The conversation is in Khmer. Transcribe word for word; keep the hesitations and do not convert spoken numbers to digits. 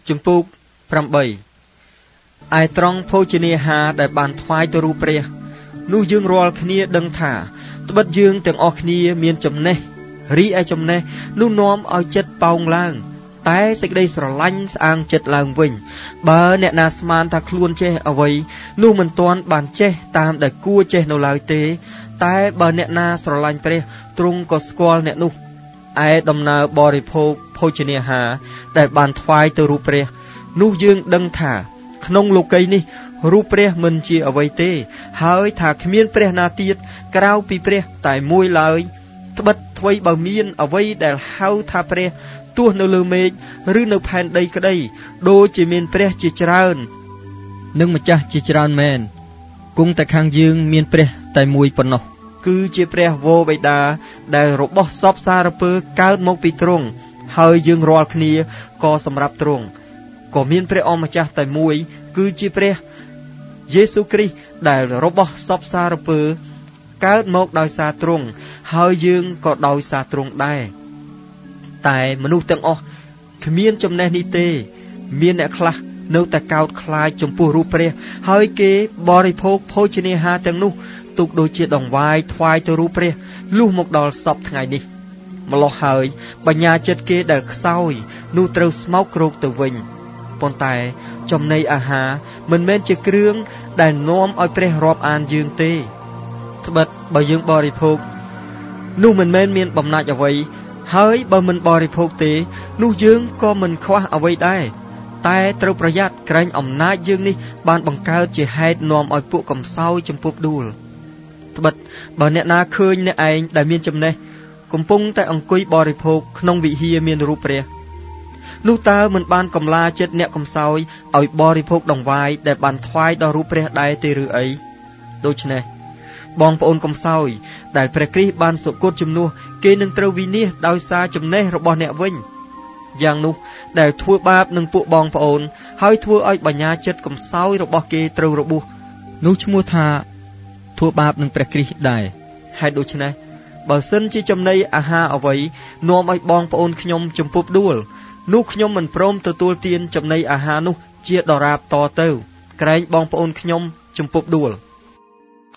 ជំពូកប្រាំបីឯត្រង់ភោជនាហារដែលបានថ្វាយទៅរូបព្រះនោះយើងរាល់គ្នាដឹងថាត្បិតយើងទាំងអស់គ្នាមានចំណេះរីឯចំណេះនោះនាំឲ្យចិត្តប៉ោងឡើងតែសេចក្តីស្រឡាញ់ស្អាងចិត្តឡើងវិញបើអ្នកណាស្មានថាខ្លួនចេះអ្វីនោះមិនទាន់បានចេះតាមដែលគួរចេះនៅឡើយទេតែបើអ្នកណាស្រឡាញ់ព្រះទ្រង់ក៏ស្គាល់អ្នកនោះឯដំណើរបរិភោគភោជនាហារដែលបានថ្វាយទៅរូបព្រះនោះយើងដឹងថាក្នុងលោកីយ៍នេះរូបព្រះមិនជាអ្វីទេហើយថាគ្មានព្រះណាទៀតក្រៅពីព្រះតែមួយឡើយត្បិតអ្វីបើមានអ្វីដែលហៅថាព្រះទោះនៅលើមេឃឬនៅផែនដីក្តីដូចជាមានព្រះជាច្រើននិងម្ចាស់ជាច្រើនមែនគង់តែខាងយើងមានព្រះតែមួយប៉ុណ្ណោះគឺជាព្រះវរបិតាដែលរបស់សពសារពើកើតមកពីទ្រង់ហើយយើងរាល់គ្នាក៏សម្រាប់ទ្រង់ក៏មានព្រះអម្ចាស់តែមួយគឺជាព្រះយេស៊ូវគ្រីស្ទដែលរបស់សពសារពើកើតមកដោយសារទ្រង់ហើយយើងក៏ដោយសារទ្រង់ដែរតែមនុស្សទាំងអស់គ្មានចំណេះនេះទេមានអ្នកខ្លះនៅតែកោតខ្លាចចំពោះរូបព្រះហើយគេបរិភោគភោជនាហារទាំងនោះទុកដូចជាដង្វាយថ្វាយទៅរូបព្រះលុះមកដល់សពថ្ងៃនេះម្ល៉េះហើយបញ្ញាចិត្តគេដែលខ្សោយនោះត្រូវស្មោកគ្រោកទៅវិញប៉ុន្តែចំណីអាហារមិនមែនជាគ្រឿងដែលនាំឲ្យព្រះរាប់អានយើងទេត្បិតបើយើងបរិភោគនោះមិនមែនមានបំណាច់អ្វីហើយបើមិនបរិភោគទេនោះយើងក៏មិនខ្វះអ្វីដែរតែត្រូវប្រយ័ត្នក្រែងអំណាចយើងនេះបានបង្កើតជាហេតុនាំឲ្យពួកកំសោយចំពោះដួលត្បិតបើអ្នកណាឃើញអ្នកឯងដែលមានចំណេះកំពុងតែអង្គុយបរិភោគក្នុងវិហារមានរូបព្រះនោះតើមិនបានកំឡាចិត្តអ្នកកំសោយឲ្យបរិភោគដង្វាយដែលបានថ្វាយដល់រូបព្រះដែរទេឬអីដូច្នេះបងប្អូនកំសោយដែលព្រះគ្រីស្ទបានសុគតជំនួសគេនឹងត្រូវវិនាសដោយសារចំណេះរបស់អ្នកវិញយ៉ាងនោះដែលធ្វើបាបនឹងពួកបងប្អូនហើយធ្វើឲ្យបញ្ញាចិត្តកំសោយរបស់គេត្រូវរបួសនោះឈ្មោះថាធ្វើបាបនឹងព្រះគ្រីស្ទដែរហើយដូច្នេះបើសិនជាចំណីអាហារអ្វីនាំឲ្យបងប្អូនខ្ញុំចំពប់ដួលនោះខ្ញុំមិនព្រមទទួលទានចំណីអាហារនោះជាដរាបតទៅក្រែងបងប្អូនខ្ញុំចំពប់ដួល